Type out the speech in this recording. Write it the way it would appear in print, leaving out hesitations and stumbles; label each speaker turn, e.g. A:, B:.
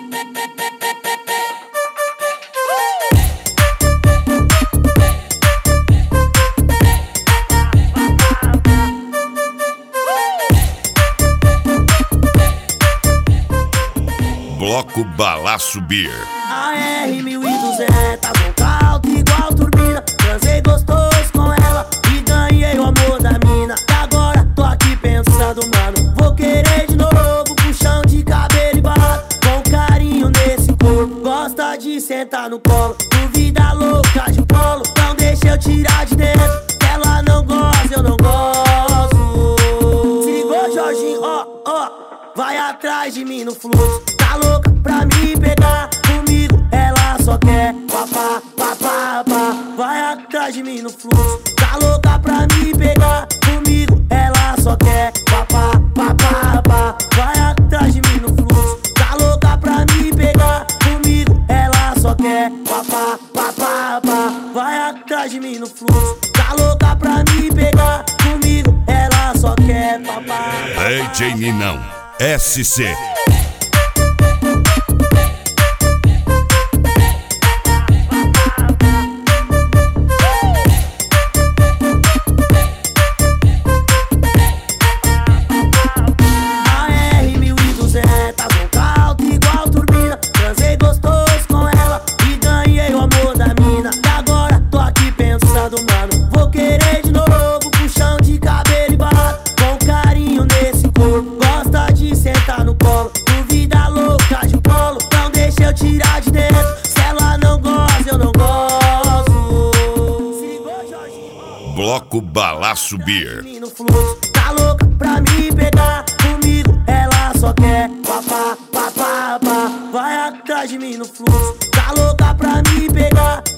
A: Bloco Balaço Beer.
B: A R1200 boca alta igual turbina. Transei gostoso com ela e ganhei o amor da mina. E agora tô aqui pensando, mano, vou querer de novo. Puxão de cabelo e barra, com carinho nesse corpo. Gosta de sentar no colo, duvida louca de colo. Não deixa eu tirar de dentro, ela não gosta, eu não gosto. Se ligou, Jorginho, ó, vai atrás de mim no fluxo. Tá louca pra me pegar, comigo ela só quer papá, papá, papá. Vai atrás de mim no fluxo. Tá louca pra me pegar, comigo ela só quer papá, papá, papá. Vai atrás de mim no fluxo. Tá louca pra me pegar, comigo ela só quer papá, papá, papá. Vai atrás de mim no fluxo. Tá louca pra me pegar, comigo ela só quer papá.
A: DJ Ninão SC.
B: Mano, vou querer de novo, puxão de cabelo e barra, com carinho nesse corpo. Gosta de sentar no colo, duvida louca de colo. Não deixa eu tirar de dentro, se ela não gosta, eu não gosto. Se ligou, Jorginho?
A: Bloco Balaço Beer.
B: No fluxo, tá louca pra me pegar, comigo ela só quer papá, papá, papá. Vai atrás de mim no fluxo, tá louca pra me pegar,